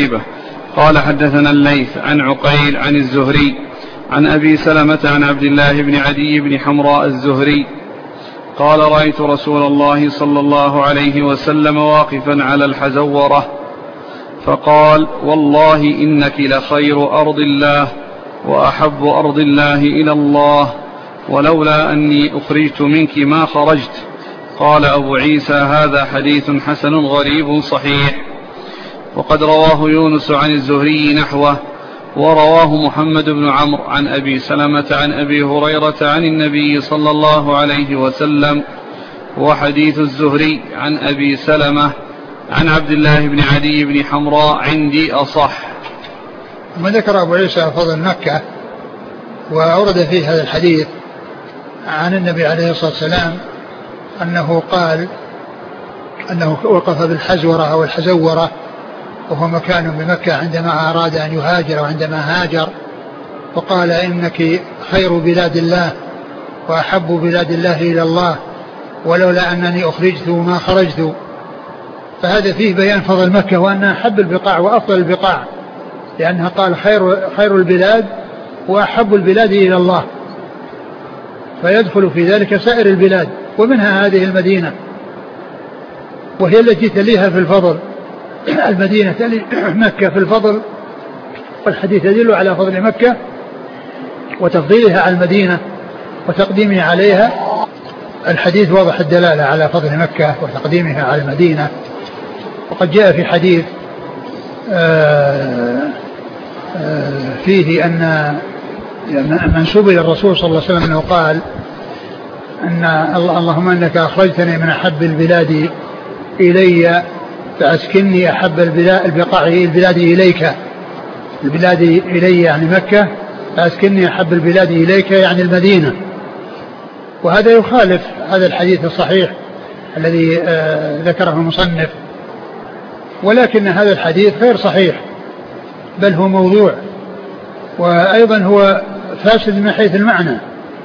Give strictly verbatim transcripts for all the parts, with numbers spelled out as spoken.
قتيبة قال حدثنا الليث عن عقيل عن الزهري عن أبي سلمة عن عبد الله بن عدي بن حمراء الزهري قال رأيت رسول الله صلى الله عليه وسلم واقفا على الحزورة فقال والله إنك لخير أرض الله وأحب أرض الله إلى الله ولولا أني أخرجت منك ما خرجت. قال أبو عيسى هذا حديث حسن غريب صحيح. وقد رواه يونس عن الزهري نحوه ورواه محمد بن عمرو عن أبي سلمة عن أبي هريرة عن النبي صلى الله عليه وسلم. وحديث الزهري عن أبي سلمة عن عبد الله بن عدي بن حمراء عندي أصح. ما ذكر أبو عيسى فضل مكة وأورد فيه هذا الحديث عن النبي عليه الصلاة والسلام أنه قال أنه وقف بالحزورة أو الحزورة وهو مكان بمكة عندما أراد أن يهاجر أو عندما هاجر وقال إنك خير بلاد الله وأحب بلاد الله إلى الله ولولا أنني أخرجت ما خرجت. فهذا فيه بيان فضل مكة وأنها أحب البقاع وأفضل البقاع لأنها قال خير, خير البلاد وأحب البلاد إلى الله فيدخل في ذلك سائر البلاد ومنها هذه المدينة وهي التي تليها في الفضل. المدينة تلي مكة في الفضل والحديث يدل على فضل مكة وتفضيلها على المدينة وتقديمها عليها. الحديث واضح الدلالة على فضل مكة وتقديمها على المدينة. وقد جاء في حديث آآ آآ فيه أن منسوب إلى الرسول صلى الله عليه وسلم أنه قال أن اللهم أنك أخرجتني من أحب البلاد إلي فأسكنني أحب البقاع البلاد إليك. البلاد إلي يعني مكة فأسكنني أحب البلاد إليك يعني المدينة. وهذا يخالف هذا الحديث الصحيح الذي ذكره المصنف ولكن هذا الحديث غير صحيح بل هو موضوع وأيضا هو فاسد من حيث المعنى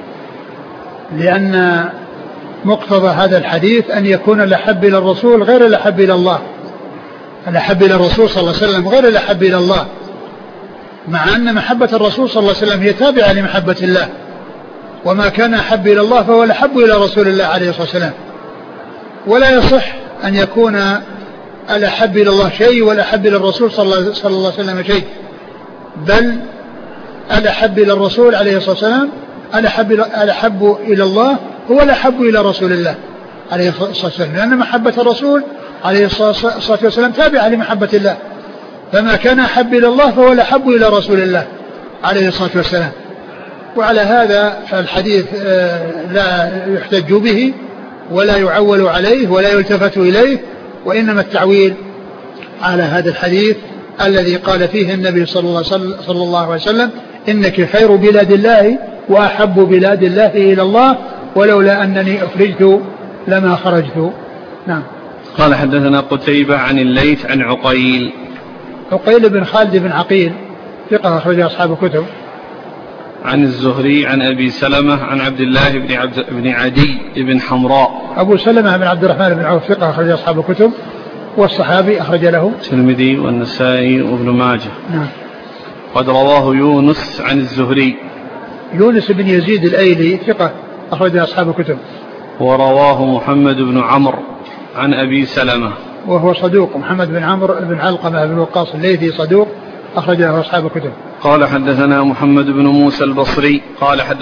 لأن مقتضى هذا الحديث أن يكون الأحب إلى الرسول غير الأحب إلى الله. الأحب إلى الرسول صلى الله عليه وسلم غير الأحب إلى الله مع أن محبة الرسول صلى الله عليه وسلم هي تابعة لمحبة الله وما كان أحب إلى الله فهو الأحب إلى رسول الله عليه الصلاة والسلام. ولا يصح أن يكون الأحب إلى الله شيء والأحب إلى الرسول صلى الله عليه وسلم شيء بل الأحب إلى الرسول عليه الصلاة والسلام الأحب, الأحب إلى الله هو الأحب إلى رسول الله عليه الصلاة والسلام لأن محبة الرسول عليه الصلاة والسلام تابعة لمحبة الله فما كان أحب إلى الله فهو الأحب إلى رسول الله عليه الصلاة والسلام. وعلى هذا فالحديث لا يحتج به ولا يعول عليه ولا يلتفت إليه وإنما التعويل على هذا الحديث الذي قال فيه النبي صلى الله عليه وسلم إنك خير بلاد الله وأحب بلاد الله إلى الله ولولا أنني أخرجت لما خرجت. نعم. قال حدثنا قتيبة عن الليث عن عقيل. عقيل بن خالد بن عقيل ثقة أخرج أصحاب الكتب. عن الزهري عن أبي سلمة عن عبد الله بن, عبد بن عدي بن حمراء. أبو سلمة بن عبد الرحمن بن عوف ثقة أخرج أصحاب الكتب والصحابي أخرج له الترمذي والنسائي وابن ماجه. نعم. قد رواه يونس عن الزهري. يونس بن يزيد الأيلي ثقة أخرج أصحاب الكتب. ورواه محمد بن عمرو عن أبي سلمة وهو صدوق. محمد بن عمرو بن علقمة بن وقاص الليثي صدوق أخرج له أصحاب الكتب. قال حدثنا محمد بن موسى البصري قال حدثنا